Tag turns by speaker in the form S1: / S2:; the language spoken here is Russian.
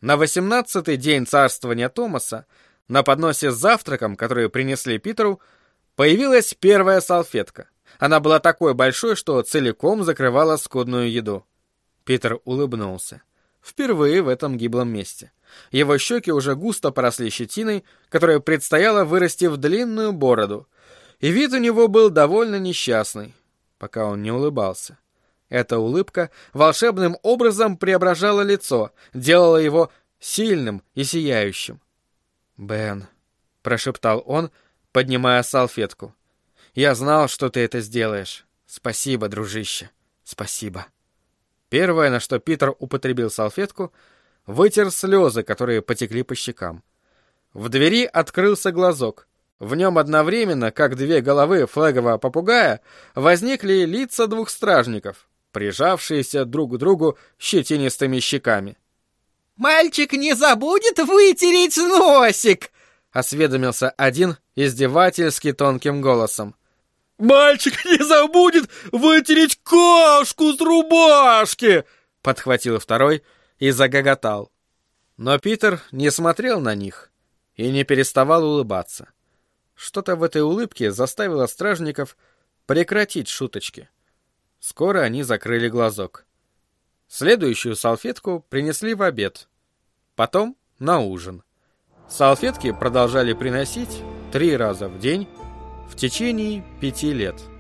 S1: На 18-й день царствования Томаса на подносе с завтраком, который принесли Питеру, появилась первая салфетка. Она была такой большой, что целиком закрывала скудную еду. Питер улыбнулся. Впервые в этом гиблом месте. Его щеки уже густо поросли щетиной, которая предстояло вырасти в длинную бороду. И вид у него был довольно несчастный, пока он не улыбался. Эта улыбка волшебным образом преображала лицо, делала его сильным и сияющим. «Бен», — прошептал он, поднимая салфетку, — «я знал, что ты это сделаешь. Спасибо, дружище, спасибо». Первое, на что Питер употребил салфетку, вытер слезы, которые потекли по щекам. В двери открылся глазок. В нем одновременно, как две головы флегового попугая, возникли лица двух стражников, прижавшиеся друг к другу щетинистыми щеками.
S2: «Мальчик не забудет вытереть носик!»
S1: — осведомился один издевательски тонким голосом.
S3: «Мальчик не забудет вытереть кашку с рубашки!» —
S1: подхватил второй и загоготал. Но Питер не смотрел на них и не переставал улыбаться. Что-то в этой улыбке заставило стражников прекратить шуточки. Скоро они закрыли глазок. Следующую салфетку принесли в обед. Потом на ужин. Салфетки продолжали приносить 3 раза в день в течение 5 лет.